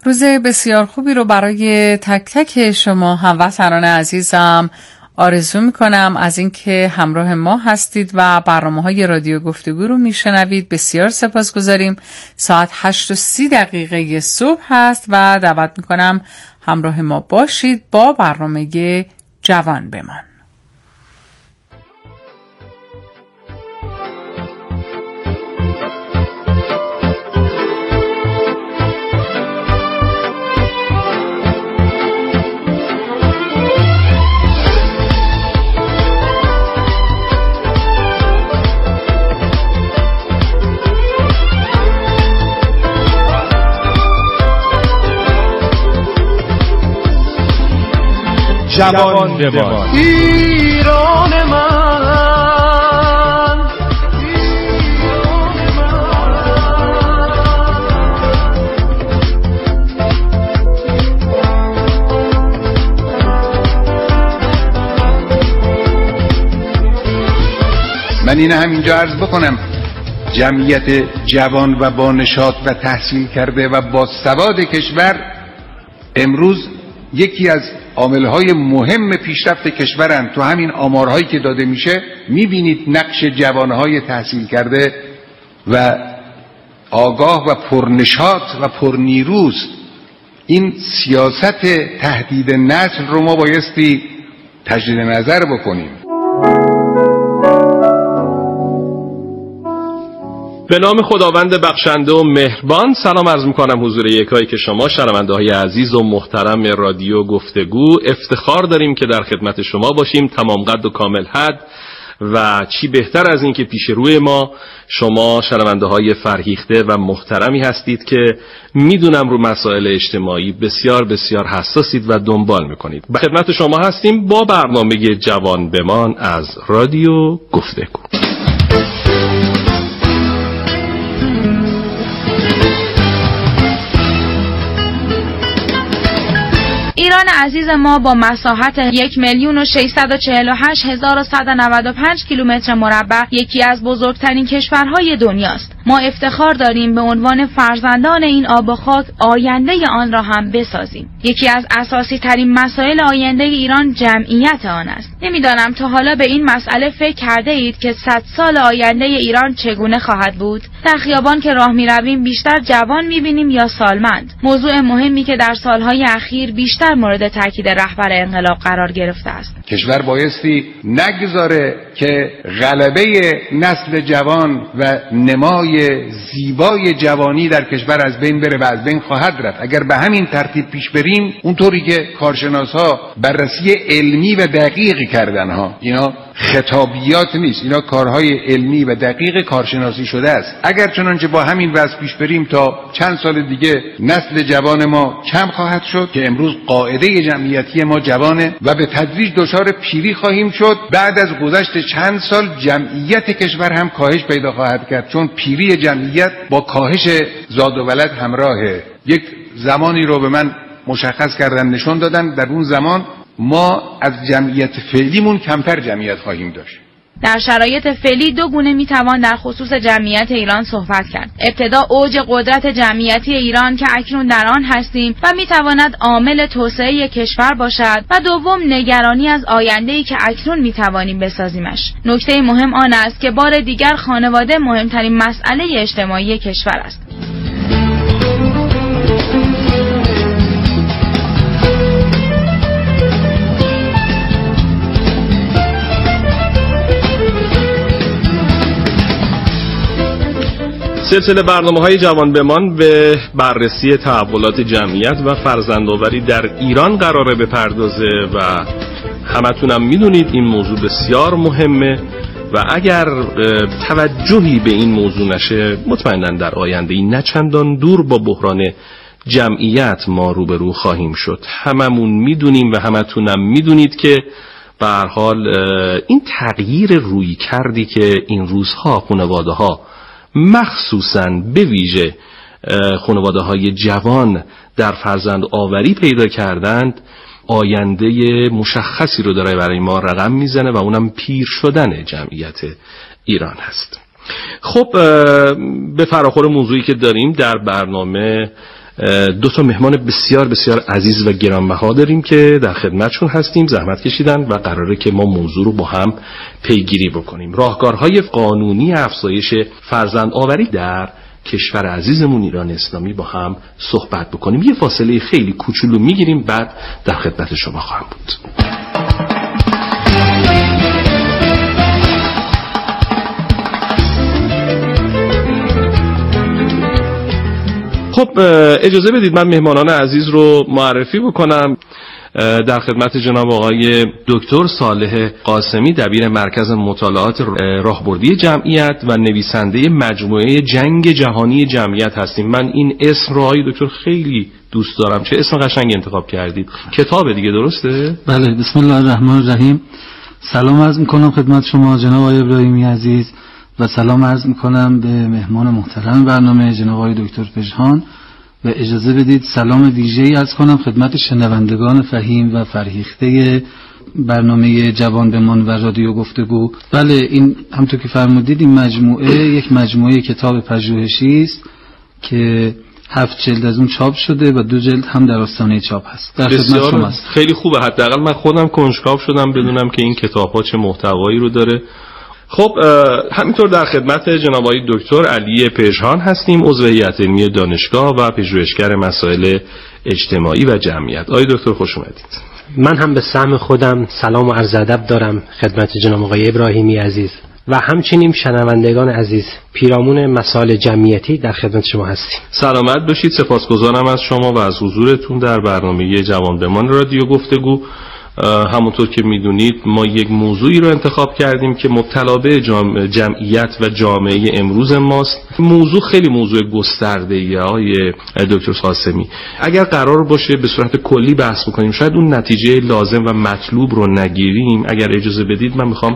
روز بسیار خوبی رو برای تک تک شما هموطنان عزیزم آرزو میکنم. از اینکه همراه ما هستید و برنامه‌های رادیو گفتگو رو میشنوید بسیار سپاسگزاریم. ساعت 8:30 صبح هست و دعوت میکنم همراه ما باشید با برنامه جوان بمان. جوان بمان. ایران من اینه همینجا عرض بکنم جمعیت جوان و با نشاط و تحصیل کرده و با سواد کشور امروز یکی از عاملهای مهم پیشرفت کشورن. تو همین آمارهایی که داده میشه میبینید نقش جوانهای تحصیل کرده و آگاه و پرنشاط و پرنیروست. این سیاست تهدید نسل رو ما بایستی تجدید نظر بکنیم. به نام خداوند بخشنده و مهربان سلام عرض میکنم حضور یکایی که شما شنونده های عزیز و محترم رادیو گفتگو. افتخار داریم که در خدمت شما باشیم تمام قد و کامل حد و چی بهتر از این که پیش روی ما شما شنونده های فرهیخته و محترمی هستید که میدونم رو مسائل اجتماعی بسیار بسیار حساسید و دنبال میکنید. به خدمت شما هستیم با برنامه جوان بمان از رادیو گفتگو. ایران عزیز ما با مساحت 1,648,195 کیلومتر مربع یکی از بزرگترین کشورهای دنیاست. ما افتخار داریم به عنوان فرزندان این آب و خاک آینده آن را هم بسازیم. یکی از اساسی ترین مسائل آینده ایران جمعیت آن است. نمیدانم تا حالا به این مسئله فکر کرده اید که 100 سال آینده ایران چگونه خواهد بود؟ در خیابان که راه می‌رویم بیشتر جوان می‌بینیم یا سالمند؟ موضوع مهمی که در سالهای اخیر بیشتر مورد تاکید رهبر انقلاب قرار گرفته است. کشور بایستی نگذاره که غلبه نسل جوان و نمای زیبای جوانی در کشور از بین بره و از بین خواهد رفت. اگر به همین ترتیب پیش بریم اونطوری که کارشناس‌ها بررسی علمی و دقیقی کردن ها، اینا خطابیات نیست، اینا کارهای علمی و دقیق کارشناسی شده است. اگر چنانچه با همین وضع پیش بریم تا چند سال دیگه نسل جوان ما کم خواهد شد که امروز قاعده جمعیتی ما جوانه و به تدریج دچار پیری خواهیم شد. بعد از گذشت چند سال جمعیت کشور هم کاهش پیدا خواهد کرد، چون پیری جمعیت با کاهش زاد و ولد همراهه. یک زمانی رو به من مشخص کردن، نشون دادن در اون زمان ما از جمعیت فعلیمون کمتر جمعیت خواهیم داشت. در شرایط فعلی دو گونه میتوان در خصوص جمعیت ایران صحبت کرد. ابتدا اوج قدرت جمعیتی ایران که اکنون در آن هستیم و میتواند عامل توسعه کشور باشد و دوم نگرانی از آینده‌ای که اکنون میتوانیم بسازیمش. نکته مهم آن است که بار دیگر خانواده مهمترین مسئله اجتماعی کشور است. سلسله برنامه‌های جوان بمان به بررسی تحولات جمعیت و فرزندآوری در ایران قراره بپردازه و همتونم میدونید این موضوع بسیار مهمه و اگر توجهی به این موضوع نشه مطمئناً در آینده این نه چندان دور با بحران جمعیت ما روبرو خواهیم شد. هممون میدونیم و همتونم میدونید که به هر حال این تغییر روی کردی که این روزها خانواده‌ها مخصوصاً به ویژه خانواده‌های جوان در فرزند آوری پیدا کردند آینده مشخصی رو داره برای ما رقم میزنه و اونم پیر شدن جمعیت ایران هست. خب به فراخور موضوعی که داریم در برنامه دو تا مهمان بسیار بسیار عزیز و گرانبها داریم که در خدمتشون هستیم، زحمت کشیدن و قراره که ما موضوع رو با هم پیگیری بکنیم. راهکارهای قانونی افزایش فرزندآوری در کشور عزیزمون ایران اسلامی با هم صحبت بکنیم. یه فاصله خیلی کوچولو میگیریم، بعد در خدمت شما خواهم بود. خب اجازه بدید من مهمانان عزیز رو معرفی بکنم. در خدمت جناب آقای دکتر صالح قاسمی، دبیر مرکز مطالعات راهبردی جمعیت و نویسنده مجموعه جنگ جهانی جمعیت هستیم. من این اسم رو آقای دکتر خیلی دوست دارم، چه اسم قشنگی انتخاب کردید. کتاب دیگه درسته؟ بله، بسم الله الرحمن الرحیم. سلام عرض میکنم خدمت شما جناب آقای ابراهیمی عزیز و سلام عرض میکنم به مهمان محترم برنامه جناب آقای دکتر پژهان و اجازه بدید سلام ویژه‌ای عرض کنم خدمت شنوندگان فهیم و فرهیخته برنامه جوان بمان و رادیو گفتگو. بله، این همونطور که فرمودید این مجموعه یک مجموعه کتاب پژوهشی است که 7 جلد از اون چاپ شده و 2 جلد هم در آستانه چاپ هست. در خدمت شما است. خیلی خوبه، حداقل من خودم کنجکاو شدم بدونم که این کتاب‌ها چه محتوایی رو داره. خب همینطور در خدمت جناب آقای دکتر علی پژهان هستیم، عضو هیئت علمی دانشگاه و پژوهشگر مسائل اجتماعی و جمعیت. آقای دکتر خوش اومدید. من هم به سهم خودم سلام و عرض ادب دارم خدمت جناب آقای ابراهیمی عزیز و همچنین شنوندگان عزیز. پیرامون مسائل جمعیتی در خدمت شما هستیم. سلامت باشید. سپاسگزارم از شما و از حضورتون در برنامه جوان بمان رادیو گفتگو. همونطور که میدونید ما یک موضوعی رو انتخاب کردیم که مبتلا به جمعیت و جامعه امروز ماست. موضوع خیلی موضوع گسترده‌ایه آقای دکتر قاسمی. اگر قرار باشه به صورت کلی بحث بکنیم شاید اون نتیجه لازم و مطلوب رو نگیریم. اگر اجازه بدید من میخوام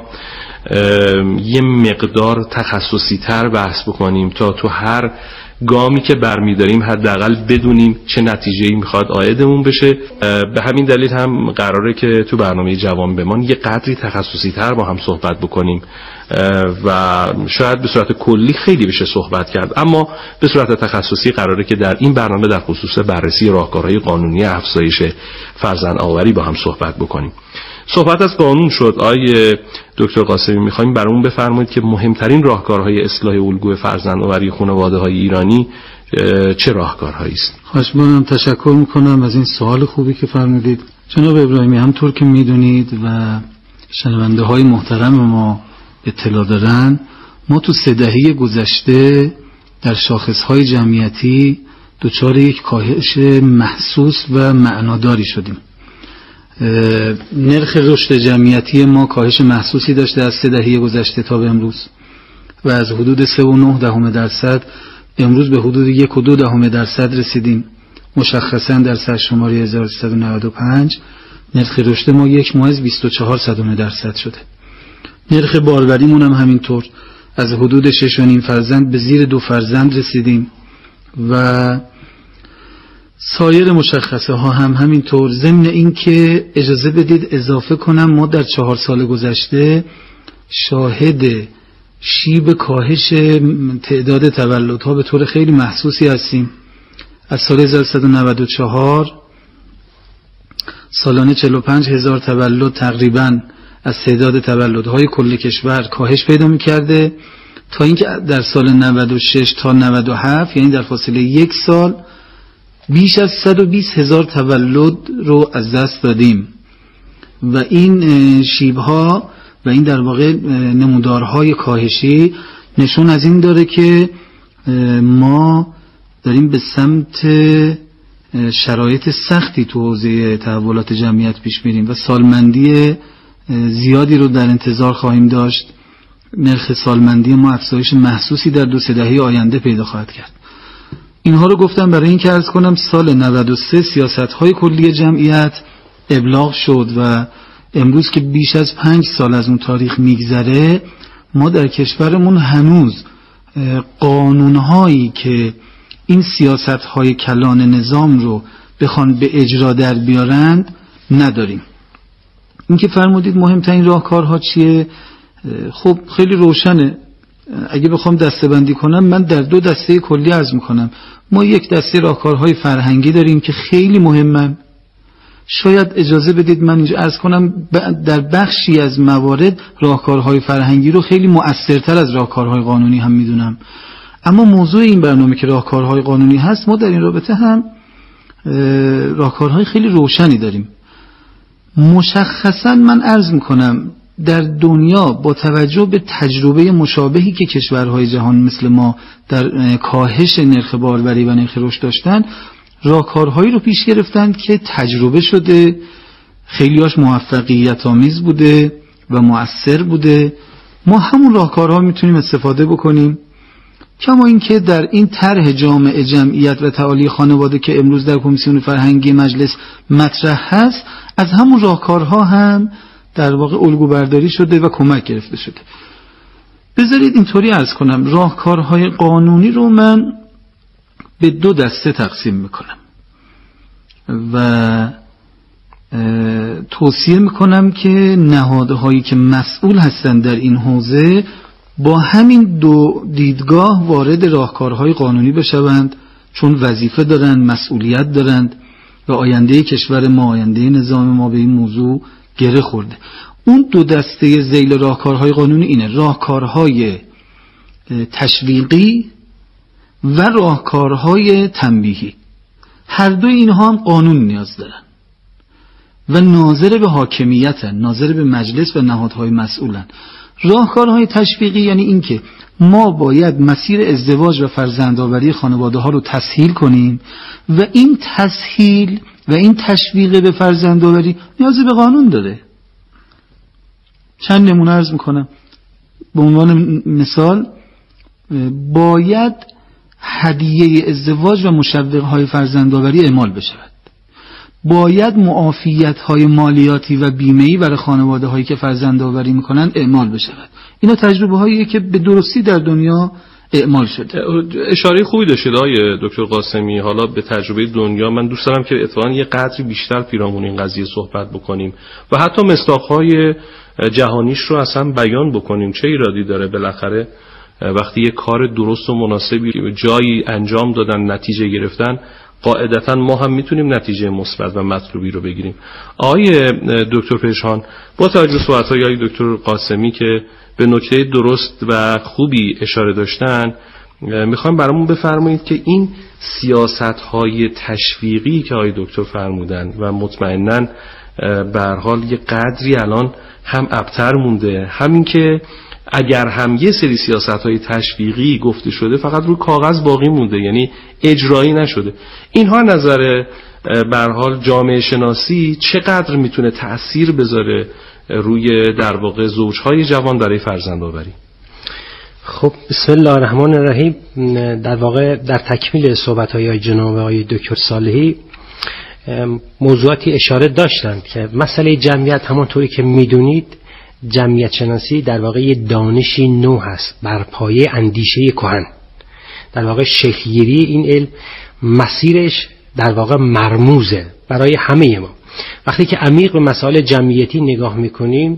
یه مقدار تخصصی تر بحث بکنیم تا تو هر گامی که برمی‌داریم حداقل بدونیم چه نتیجه‌ای میخواد عایدمون بشه. به همین دلیل هم قراره که تو برنامه جوان بمان یه قدری تخصصی تر با هم صحبت بکنیم و شاید به صورت کلی خیلی بشه صحبت کرد، اما به صورت تخصصی قراره که در این برنامه در خصوص بررسی راهکارهای قانونی افزایش فرزندآوری با هم صحبت بکنیم. صحبت از قانون شد. آقای دکتر قاسمی میخوایم برامون بفرمایید که مهمترین راهکارهای اصلاح الگوی فرزندآوری خانواده‌های ایرانی چه راهکارهایی است؟ خواهش می‌کنم، تشکر میکنم از این سوال خوبی که فرمودید. جناب ابراهیمی، همطور که میدونید و شنونده های محترم ما اطلاع دارن، ما تو 3 دهه گذشته در شاخصهای جمعیتی دچار یک کاهش محسوس و معناداری شدیم. نرخ رشد جمعیتی ما کاهش محسوسی داشته از 3 دهه گذشته تا به امروز و از حدود 3.9% امروز به حدود 1.2% رسیدیم. مشخصا در سرشماری 1395 نرخ رشد ما 1.24% شده. نرخ باروریمون هم همینطور، از حدود 6.5 فرزند به زیر 2 فرزند رسیدیم و سایر مشخصه ها هم همینطور. ضمن این که اجازه بدید اضافه کنم ما در 4 سال گذشته شاهد شیب کاهش تعداد تولدها به طور خیلی محسوسی هستیم. از سال 1394 سالانه 45,000 تولد تقریبا از تعداد تولدهای کل کشور کاهش پیدا می‌کرده تا اینکه در سال 96 تا 97 یعنی در فاصله 1 سال بیش از 120,000 تولد رو از دست دادیم و این شیبها و این در واقع نمودارهای کاهشی نشون از این داره که ما داریم به سمت شرایط سختی تو حوزه تحولات جمعیت پیش میریم و سالمندی زیادی رو در انتظار خواهیم داشت. نرخ سالمندی ما افزایش محسوسی در 2-3 دهه آینده پیدا خواهد کرد. اینها رو گفتم برای اینکه عرض کنم سال 93 سیاست‌های کلی جمعیت ابلاغ شد و امروز که بیش از 5 سال از اون تاریخ میگذره ما در کشورمون هنوز قانون‌هایی که این سیاست‌های کلان نظام رو بخوان به اجرا در بیارند نداریم. این که فرمودید مهمترین راهکارها چیه؟ خب خیلی روشنه. اگه بخوام دسته‌بندی کنم من در 2 دسته کلی عرض میکنم. ما یک دسته راهکارهای فرهنگی داریم که خیلی مهمن. شاید اجازه بدید من اینجا عرض کنم در بخشی از موارد راهکارهای فرهنگی رو خیلی مؤثرتر از راهکارهای قانونی هم میدونم. اما موضوع این برنامه که راهکارهای قانونی هست، ما در این رابطه هم راهکارهای خیلی روشنی داریم. مشخصا من عرض میکنم در دنیا با توجه به تجربه مشابهی که کشورهای جهان مثل ما در کاهش نرخ باروری و نرخ رشد داشتن، راهکارهایی رو پیش گرفتند که تجربه شده، خیلیاش موفقیت آمیز بوده و مؤثر بوده. ما همون راهکارها میتونیم استفاده بکنیم. کما اینکه در این طرح جامع جمعیت و تعالی خانواده که امروز در کمیسیون فرهنگی مجلس مطرح هست، از همون راهکارها هم در واقع الگو برداری شده و کمک گرفته شده. بذارید اینطوری عرض کنم، راهکارهای قانونی رو من به 2 دسته تقسیم میکنم و توصیه میکنم که نهادهایی که مسئول هستند در این حوزه با همین 2 دیدگاه وارد راهکارهای قانونی بشوند، چون وظیفه دارند، مسئولیت دارند و آینده کشور ما، آینده نظام ما به این موضوع گره خورده. اون 2 دسته ذیل راهکارهای قانونی اینه: راهکارهای تشویقی و راهکارهای تنبیهی. هر دو اینها هم قانون نیاز دارن و ناظر به حاکمیتن، ناظر به مجلس و نهادهای مسئولن. راهکارهای تشویقی یعنی این که ما باید مسیر ازدواج و فرزندآوری خانواده ها رو تسهیل کنیم و این تسهیل و این تشویق به فرزندآوری نیاز به قانون داره. چند نمونه عرض میکنم. به عنوان مثال، باید هدیه ازدواج و مشوق‌های فرزندآوری اعمال بشود. باید معافیت‌های مالیاتی و بیمه‌ای برای خانواده‌هایی که فرزندآوری می‌کنند اعمال بشود. اینا تجربه‌هاییه که به درستی در دنیا اعمال شده. اشاره خوبی داشتید آقای دکتر قاسمی. حالا به تجربه دنیا من دوست دارم که اتفاقاً یه قدری بیشتر پیرامون این قضیه صحبت بکنیم و حتی مصداق‌های جهانیش رو اصلا بیان بکنیم. چه ایرادی داره بالاخره وقتی یه کار درست و مناسبی جایی انجام دادن، نتیجه گرفتن، قاعدتا ما هم میتونیم نتیجه مثبت و مطلوبی رو بگیریم. آقای دکتر پیشان، با توجه به صحبت‌های آقای دکتر قاسمی که به نکته درست و خوبی اشاره داشتن، میخوام برامون بفرمایید که این سیاست‌های تشویقی که آقای دکتر فرمودن و مطمئناً به هر حال یه قدری الان هم ابتر مونده، همین که اگر هم یه سری سیاست‌های تشویقی گفته شده فقط رو کاغذ باقی مونده، یعنی اجرایی نشده. اینها نظر به هر حال جامعه شناسی چقدر میتونه تأثیر بذاره روی در واقع زوجهای جوان برای فرزندآوری؟ خب بسم الله الرحمن الرحیم. در واقع در تکمیل صحبت‌های جناب آقای دکتر صالحی موضوعاتی اشاره داشتند که مسئله جمعیت، همونطوری که میدونید جمعیت شناسی در واقع یه دانشی نو هست بر پایه اندیشه کهن. در واقع شکل‌گیری این علم مسیرش در واقع مرموزه برای همه ما. وقتی که عمیق به مسائل جمعیتی نگاه میکنیم،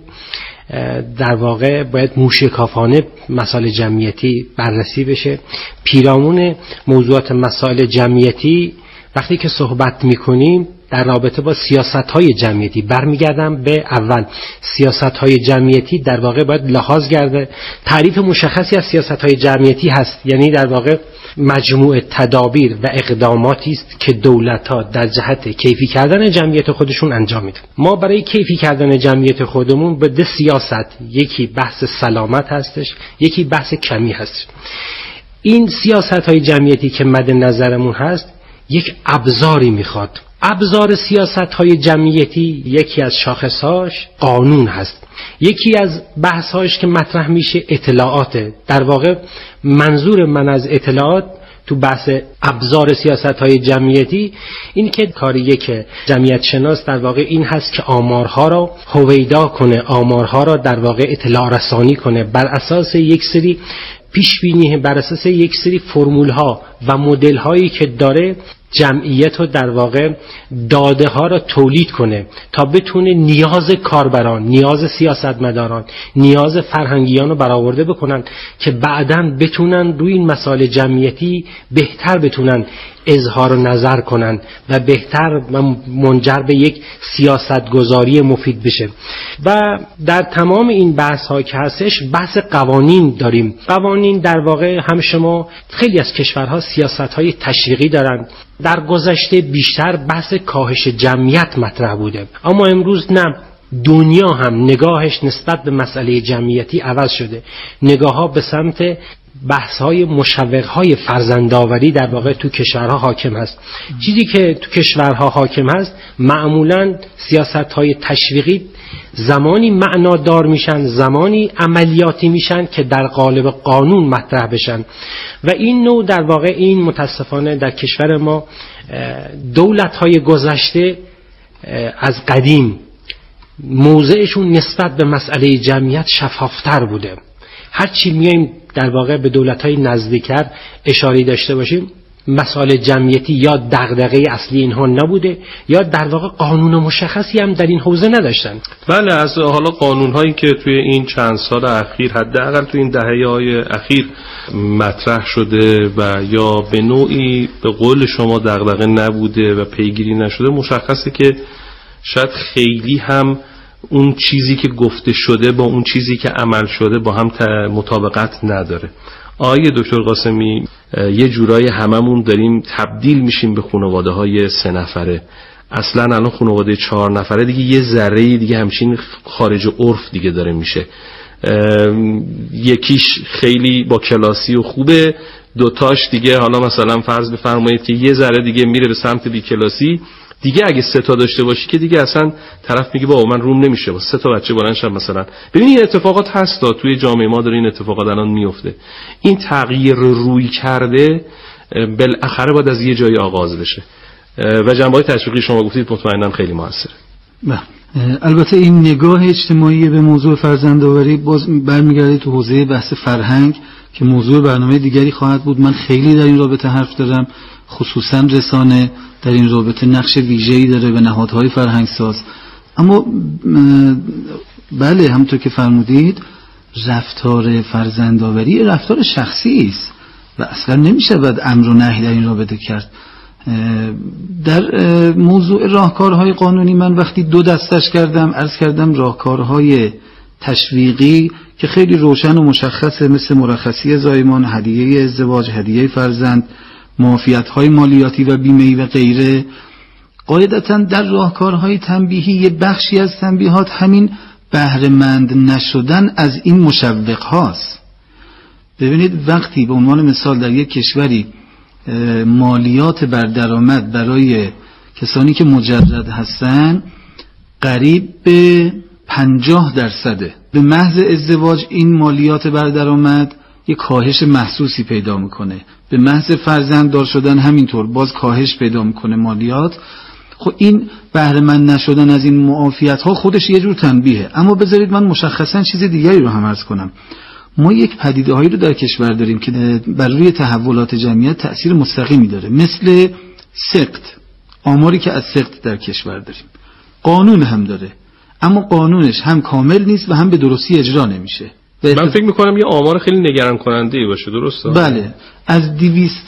در واقع باید موشکافانه مسائل جمعیتی بررسی بشه. پیرامون موضوعات مسائل جمعیتی وقتی که صحبت میکنیم در رابطه با سیاست‌های جمعیتی، برمیگردم به اول، سیاست‌های جمعیتی در واقع باید لحاظ کرده. تعریف مشخصی از سیاست‌های جمعیتی هست، یعنی در واقع مجموعه تدابیر و اقداماتی است که دولت‌ها در جهت کیفی کردن جمعیت خودشون انجام میدن. ما برای کیفی کردن جمعیت خودمون به 2 سیاست، یکی بحث سلامت هستش، یکی بحث کمی هست. این سیاست‌های جمعیتی که مد نظرمون هست یک ابزاری میخواد. ابزار سیاست‌های جمعیتی یکی از شاخصهاش قانون هست. یکی از بحث‌هاش که مطرح میشه اطلاعاته. در واقع منظور من از اطلاعات تو بحث ابزار سیاست‌های جمعیتی این که کار یک جمعیت شناس در واقع این هست که آمارها را هویدا کنه، آمارها را در واقع اطلاع رسانی کنه بر اساس یک سری پیش بینی، بر اساس یک سری فرمول ها و مدل هایی که داره، جمعیت رو در واقع داده ها رو تولید کنه تا بتونه نیاز کاربران، نیاز سیاستمداران، نیاز فرهنگیان رو برآورده بکنن که بعداً بتونن روی این مسائل جمعیتی بهتر بتونن اظهار نظر کنن و بهتر منجر به یک سیاستگذاری مفید بشه. و در تمام این بحث ها که هستش بحث قوانین داریم. قوانین در واقع هم شما خیلی از کشورها سیاست های تشویقی دارن. در گذشته بیشتر بحث کاهش جمعیت مطرح بوده، اما امروز نه، دنیا هم نگاهش نسبت به مسئله جمعیتی عوض شده. نگاه ها به سمت بحث های مشوق های فرزندآوری در واقع تو کشورها حاکم هست. چیزی که تو کشورها حاکم هست معمولاً سیاست های تشویقی زمانی معنادار میشن، زمانی عملیاتی میشن که در قالب قانون مطرح بشن و این نوع در واقع این متاسفانه در کشور ما دولت های گذشته از قدیم موضعشون نسبت به مسئله جمعیت شفافتر بوده. هرچی میایم در واقع به دولت‌های نزدیکتر اشاره داشته باشیم، مسائل جمعیتی یا دغدغه اصلی اینها نبوده یا در واقع قانون مشخصی هم در این حوزه نداشتن. بله، از حالا قانون‌هایی که توی این چند سال اخیر حداقل توی این دهه‌های اخیر مطرح شده و یا به نوعی به قول شما دغدغه نبوده و پیگیری نشده، مشخصه که شاید خیلی هم اون چیزی که گفته شده با اون چیزی که عمل شده با هم مطابقت نداره. آقای دکتر قاسمی، یه جورایی هممون داریم تبدیل میشیم به خانواده‌های 3 نفره. اصلا الان خانواده 4 نفره دیگه یه ذره دیگه همچین خارج عرف دیگه داره میشه. یکیش خیلی با کلاسی و خوبه، دوتاش دیگه حالا مثلا فرض بفرمایید که یه ذره دیگه میره به سمت بی کلاسی. دیگه اگه 3 تا داشته باشی که دیگه اصلا طرف میگه بابا من روم نمیشه با 3 تا بچه بلندشم مثلا. ببین این اتفاقات هست توی جامعه ما، داره این اتفاقات الان میفته. این تغییر روی کرده بالاخره باید از یه جایی آغاز بشه و جنبه‌های تشویقی شما گفتید مطمئناً خیلی موثره. البته این نگاه اجتماعی به موضوع فرزندآوری باز برمیگرده تو حوزه بحث فرهنگ که موضوع برنامه دیگری خواهد بود. من خیلی در این رابطه حرف دارم، خصوصا رسانه در این رابطه نقش ویژه‌ای داره و نهادهای فرهنگساز. اما بله، همونطور که فرمودید رفتار فرزندآوری رفتار شخصی است و اصلا نمیشه باید امر و نهی در این رابطه کرد. در موضوع راهکارهای قانونی من وقتی 2 دستش کردم، عرض کردم راهکارهای تشویقی که خیلی روشن و مشخصه، مثل مرخصی زایمان، هدیه ازدواج، هدیه فرزند، معافیت‌های مالیاتی و بیمه‌ای و غیره. قاعدتاً در راهکارهای تنبیهی یه بخشی از تنبیهات همین بهره‌مند نشدن از این مشوق هاست. ببینید وقتی به عنوان مثال در یک کشوری مالیات بر درآمد برای کسانی که مجرد هستن قریب به 50%، به محض ازدواج این مالیات بر درآمد یک کاهش محسوسی پیدا میکنه، به محض فرزنددار شدن همینطور باز کاهش پیدا میکنه مالیات. خب این بهره‌مند نشدن از این معافیت ها خودش یه جور تنبیهه. اما بذارید من مشخصا چیز دیگری رو هم عرض کنم. ما یک پدیده هایی رو در کشور داریم که بر روی تحولات جمعیت تأثیر مستقیمی داره، مثل سقط، آماری که از سقط در کشور داریم. قانون هم داره اما قانونش هم کامل نیست و هم به درستی اجرا نمیشه. من فکر میکنم یه آمار خیلی نگران کننده باشه، درسته؟ بله، از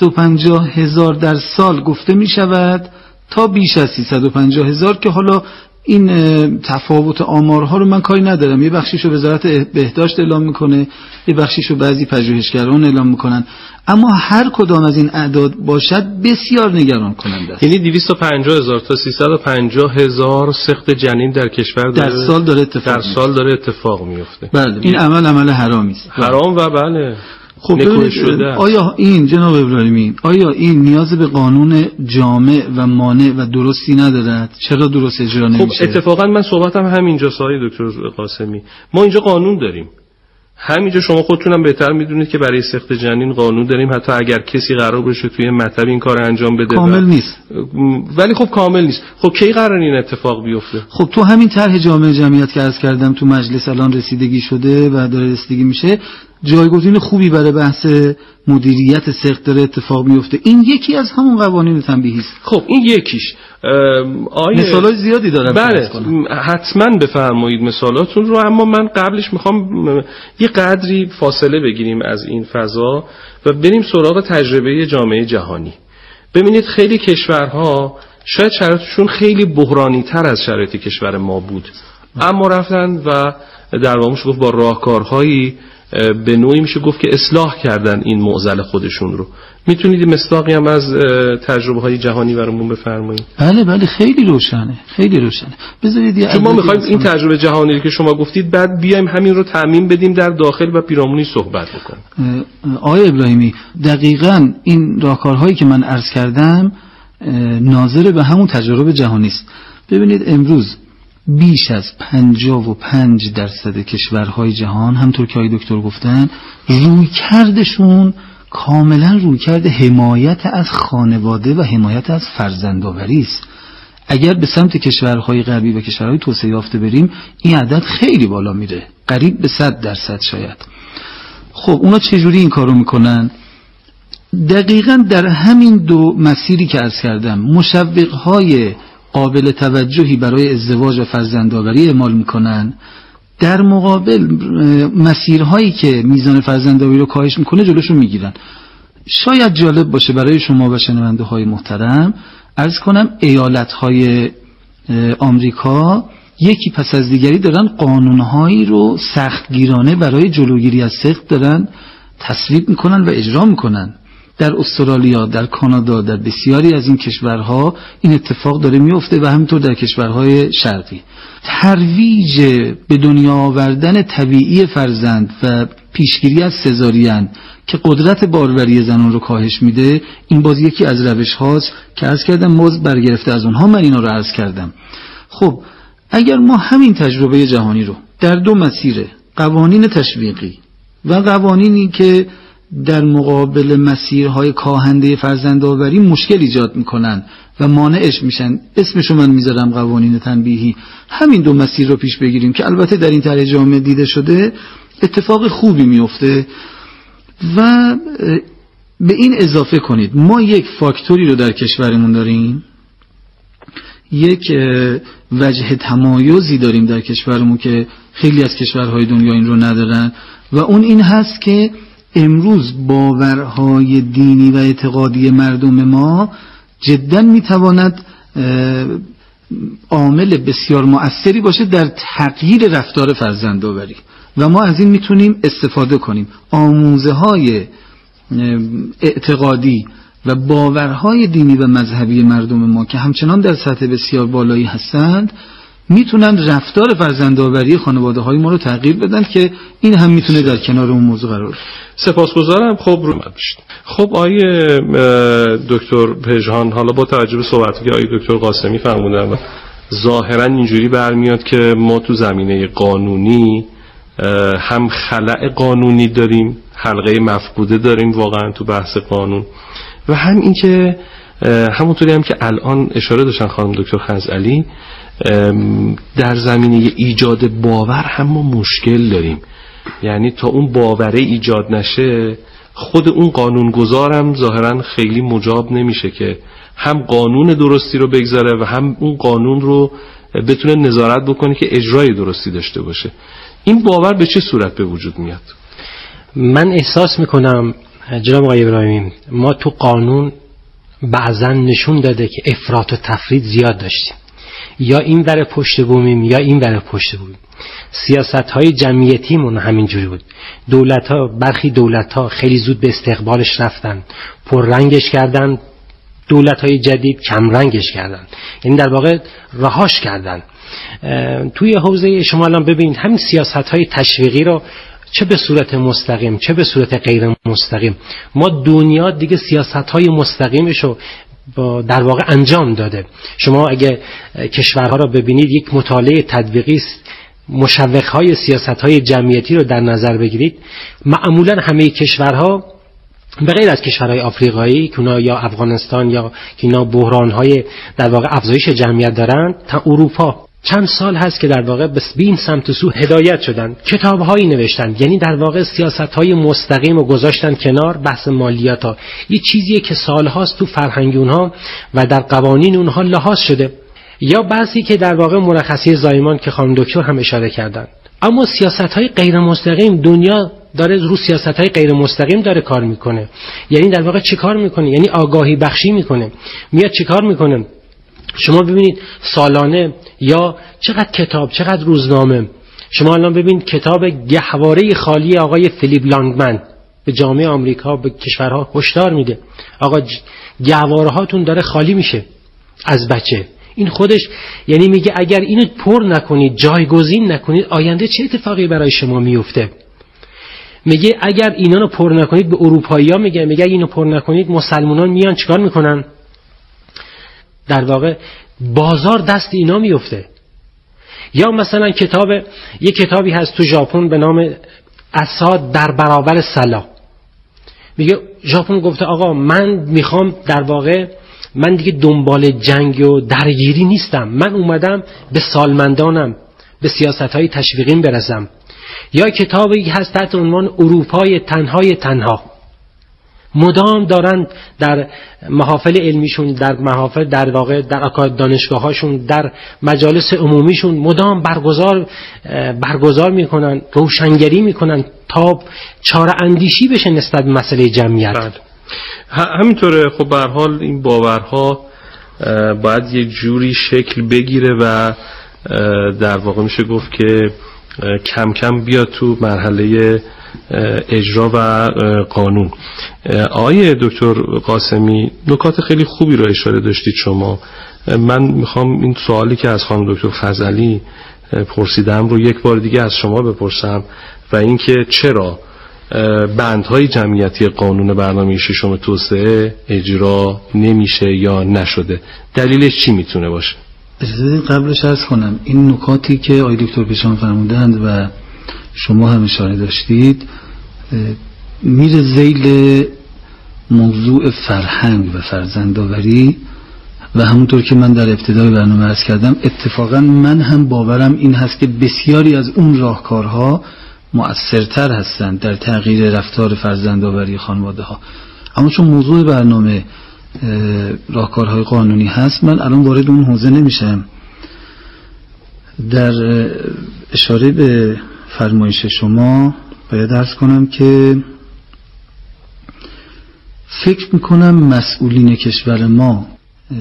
250,000 در سال گفته میشود تا بیش از 350,000 که حالا این تفاوت آمارها رو من کاری ندارم. یه بخشیشو وزارت بهداشت اعلام میکنه، یه بخشیشو بعضی پژوهشگران اعلام میکنن، اما هر کدام از این اعداد باشد بسیار نگران کننده است. یعنی 250,000 تا 350,000 سقط جنین در کشور در سال داره اتفاق میفته. بله، این عمل حرامی است. حرام و بله. خب آیا این جناب ابراهیمی، آیا این نیاز به قانون جامع و مانع و درستی ندارد؟ چرا درست اجرا نمیشه؟ خب اتفاقا من صحبتم همینجا آقای دکتر قاسمی. ما اینجا قانون داریم. همینجا شما خودتونم بهتر میدونید که برای سقط جنین قانون داریم، حتی اگر کسی قرار بشه توی مطلب این کار انجام بده کامل نیست. ولی خب کامل نیست. خب کی قرار این اتفاق بیفته؟ خب تو همین طرح جامع جمعیت که عرض کردم تو مجلس الان رسیدگی شده و داره رسیدگی میشه. جایگزین خوبی برای بحث مدیریت سقط داره اتفاق میفته. این یکی از همون قوانین تنبیهی است. خب این یکیش. مثالای زیادی دارم. بله حتما بفرمایید مثالاتون رو، اما من قبلش میخوام یه قدری فاصله بگیریم از این فضا و بریم سراغ تجربه جامعه جهانی. ببینید خیلی کشورها شاید شرایطشون خیلی بحرانی تر از شرایط کشور ما بود، اما رفتن و در واقع گفت با راهکارهایی به نوعی میشه گفت که اصلاح کردن این معضل خودشون رو. میتونید مصداقی هم از تجربه های جهانی برامون بفرمایید؟ بله خیلی روشنه، خیلی روشنه. بذارید شما میخوایم این تجربه جهانی که شما گفتید بعد بیایم همین رو تعمیم بدیم در داخل و پیرامونی صحبت بکنیم. آقای ابراهیمی دقیقاً این راهکارهایی که من عرض کردم ناظر به همون تجربه جهانی است. ببینید امروز بیش از 55% کشورهای جهان همطور که آقای دکتر گفتن رویکردشون کاملا رویکرد حمایت از خانواده و حمایت از فرزندآوری است. اگر به سمت کشورهای غربی و کشورهای توسعه یافته بریم این عدد خیلی بالا میره، قریب به 100% شاید. خب اونا چجوری این کارو میکنن؟ دقیقاً در همین دو مسیری که عرض کردم مشوقهای قابل توجهی برای ازدواج و فرزندآوری اعمال میکنن، در مقابل مسیرهایی که میزان فرزندآوری رو کاهش میکنه جلوشو میگیرن. شاید جالب باشه برای شما و شنونده های محترم عرض کنم ایالتهای آمریکا یکی پس از دیگری دارن قانونهایی رو سختگیرانه برای جلوگیری از سقط دارن تصویب میکنن و اجرا میکنن. در استرالیا، در کانادا، در بسیاری از این کشورها این اتفاق داره میفته و همینطور در کشورهای شرقی. ترویج به دنیا آوردن طبیعی فرزند و پیشگیری از سزارین که قدرت باروری زنان رو کاهش میده، این باز یکی از روش هاست که عرض کردم موز برگرفته از اونها من اینا رو عرض کردم. خب اگر ما همین تجربه جهانی رو در دو مسیر قوانین تشویقی و قوانینی که در مقابل مسیرهای کاهنده فرزندآوری مشکل ایجاد میکنن و مانعش میشن، اسمشو من میذارم قوانین تنبیهی، همین دو مسیر رو پیش بگیریم که البته در این طرح جامعه دیده شده اتفاق خوبی میفته. و به این اضافه کنید ما یک فاکتوری رو در کشورمون داریم، یک وجه تمایزی داریم در کشورمون که خیلی از کشورهای دنیا این رو ندارن و اون این هست که امروز باورهای دینی و اعتقادی مردم ما جدا میتواند عامل بسیار مؤثری باشه در تغییر رفتار فرزندآوری و ما از این میتونیم استفاده کنیم. آموزه های اعتقادی و باورهای دینی و مذهبی مردم ما که همچنان در سطح بسیار بالایی هستند میتونن رفتار فرزندآوری خانواده های ما رو تغییر بدن که این هم میتونه در کنار اون موضوع قرار بگیره. سپاسگزارم. خب آیه دکتر پژمان، حالا با توجه به صحبتی که آیه دکتر قاسمی فرمودن ظاهرا اینجوری برمیاد که ما تو زمینه قانونی هم خلأ قانونی داریم، حلقه مفقوده داریم واقعا تو بحث قانون، و هم این که همونطوری هم که الان اشاره داشتن خانم دکتر خزعلی در زمینه ایجاد باور هم ما مشکل داریم. یعنی تا اون باوره ایجاد نشه خود اون قانونگذارم ظاهرا خیلی مجاب نمیشه که هم قانون درستی رو بگذاره و هم اون قانون رو بتونه نظارت بکنه که اجرای درستی داشته باشه. این باور به چه صورت به وجود میاد؟ من احساس میکنم جناب آقای ابراهیمی ما تو قانون بعضا نشون داده که افراط و تفرید زیاد داشتیم، یا این بره پشت بومیم یا این بره پشت بومیم. سیاست‌های جمعیتیمون همینجوری بود. برخی دولت‌ها خیلی زود به استقبالش رفتن، پررنگش کردن، دولت‌های جدید کم رنگش کردن، یعنی در واقع رهاش کردن. توی حوزه شما الان ببینید همین سیاست‌های تشویقی رو چه به صورت مستقیم چه به صورت غیر مستقیم ما دنیا دیگه سیاست‌های مستقیمشو در واقع انجام داده. شما اگه کشورها رو ببینید یک مطالعه تطبیقی است، مشوق‌های سیاست‌های جمعیتی رو در نظر بگیرید، معمولاً همه کشورها به غیر از کشورهای آفریقایی که اونا یا افغانستان یا که اینا بحران‌های در واقع افزایش جمعیت دارن، تا اروپا چند سال هست که در واقع به این سمت و سو هدایت شدن، کتاب‌هایی نوشتن، یعنی در واقع سیاست‌های مستقیم رو گذاشتن کنار، بحث مالیات ها یه چیزیه که سال‌هاست تو فرهنگ اونها و در قوانین اونها لحاظ شده، یا بعضی که در واقع مرخصی زایمان که خانم دکتر هم اشاره کردن. اما سیاست‌های غیر مستقیم، دنیا داره رو سیاست‌های غیر مستقیم داره کار میکنه. یعنی در واقع چه کار میکنه؟ یعنی آگاهی بخشی میکنه. میاد چه کار میکنه؟ شما ببینید سالانه یا چقدر کتاب، چقدر روزنامه. شما الان ببین کتاب گهواره خالی آقای فیلیپ لانگمن به جامعه آمریکا، به کشورها هشدار میده آقا گهواره هاتون داره خالی میشه از بچه. این خودش یعنی میگه اگر اینو پر نکنید، جایگزین نکنید، آینده چه اتفاقی برای شما میفته. میگه اگر اینا رو پر نکنید، به اروپایی‌ها میگه اینو پر نکنید، مسلمانان میان چیکار میکنن؟ در واقع بازار دست اینا میفته. یا مثلا یک کتابی هست تو ژاپن به نام اساد در برابر سلا. میگه ژاپن گفته آقا من میخوام در واقع من دیگه دنبال جنگ و درگیری نیستم، من اومدم به سالمندانم، به سیاست‌های تشویقیم برسم. یا کتابی هست تحت عنوان اروپای تنها، مدام دارن در محافل علمیشون، در محافل در واقع در دانشگاهاشون، در مجالس عمومیشون مدام برگزار میکنن، روشنگری میکنن تا چاره اندیشی بشه نسبت به مسئله جمعیت. همینطوره. خب به هر حال این باورها باید یک جوری شکل بگیره و در واقع میشه گفت که کم کم بیاد تو مرحله اجرا و قانون. آقای دکتر قاسمی نکات خیلی خوبی رو اشاره داشتید شما. من میخوام این سوالی که از خانم دکتر فضلی پرسیدم رو یک بار دیگه از شما بپرسم و اینکه چرا بندهای جمعیتی قانون برنامه ششم توسعه اجرا نمیشه یا نشده؟ دلیلش چی میتونه باشه؟ اجازه قبلش عرض کنم این نکاتی که آقای دکتر پیشان فرمودند و شما هم اشاره داشتید میره ذیل موضوع فرهنگ و فرزندآوری و همونطور که من در ابتدای برنامه عرض کردم اتفاقا من هم باورم این هست که بسیاری از اون راهکارها مؤثرتر هستند در تغییر رفتار فرزندآوری خانواده ها. اما چون موضوع برنامه راهکارهای قانونی هست من الان وارد اون حوزه نمیشم. در اشاره به فرمایش شما باید عرض کنم که فکر میکنم مسئولین کشور ما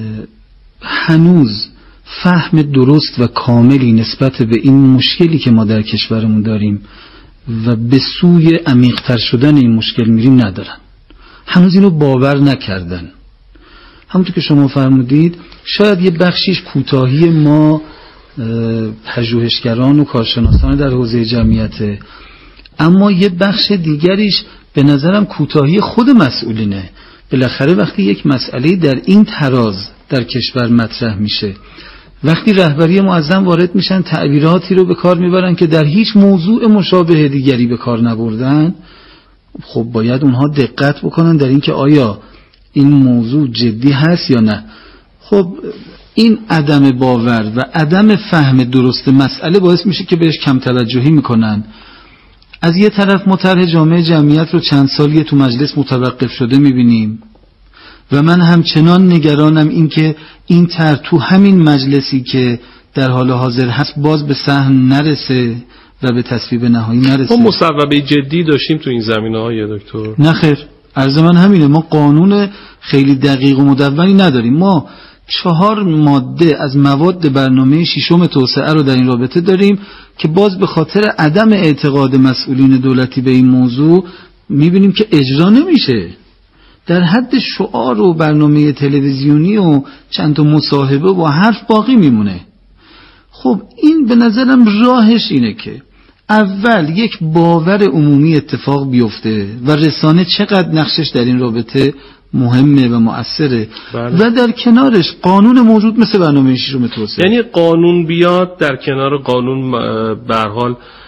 هنوز فهم درست و کاملی نسبت به این مشکلی که ما در کشورمون داریم و به سوی عمیق‌تر شدن این مشکل میریم ندارن. هنوز اینو باور نکردن. همونطور که شما فرمودید شاید یه بخشیش کوتاهی ما پژوهشگران و کارشناسان در حوزه جمعیته، اما یه بخش دیگریش به نظرم کوتاهی خود مسئولینه. بالاخره وقتی یک مسئله در این تراز در کشور مطرح میشه، وقتی رهبری معظم وارد میشن تعبیراتی رو به کار میبرن که در هیچ موضوع مشابه دیگری به کار نبردن، خب باید اونها دقت بکنن در این که آیا این موضوع جدی هست یا نه. خب این عدم باور و عدم فهم درست مسئله باعث میشه که بهش کم توجهی میکنن. از یه طرف ما طرح جامعه جمعیت رو چند سالیه تو مجلس متوقف شده میبینیم و من همچنان نگرانم این که این طرح تو همین مجلسی که در حال حاضر هست باز به صحن نرسه و به تصویب نهایی نرسه. ما مصوبه جدی داشتیم تو این زمینه‌های دکتر؟ نه خیر، عرض من همینه. ما قانون خیلی دقیق و مدونی نداریم. ما 4 ماده از مواد برنامه ششم توسعه رو در این رابطه داریم که باز به خاطر عدم اعتقاد مسئولین دولتی به این موضوع میبینیم که اجرا نمیشه. در حد شعار و برنامه تلویزیونی و چند تا مصاحبه و حرف باقی میمونه. خب این به نظرم راهش اینه که اول یک باور عمومی اتفاق بیفته و رسانه چقدر نقشش در این رابطه مهمه و مؤثره. بله. و در کنارش قانون موجود مثل برنامه ششم توسعه، یعنی قانون بیاد در کنار قانون به هر حال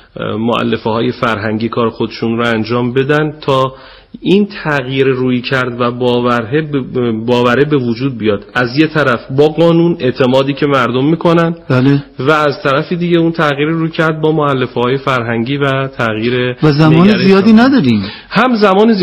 مؤلفه های فرهنگی کار خودشون رو انجام بدن تا این تغییر روی کرد و باوره به وجود بیاد. از یه طرف با قانون اعتمادی که مردم میکنن، بله، و از طرفی دیگه اون تغییر روی کرد با مؤلفه های فرهنگی و تغییر و زمان زیادی نداریم. هم زمان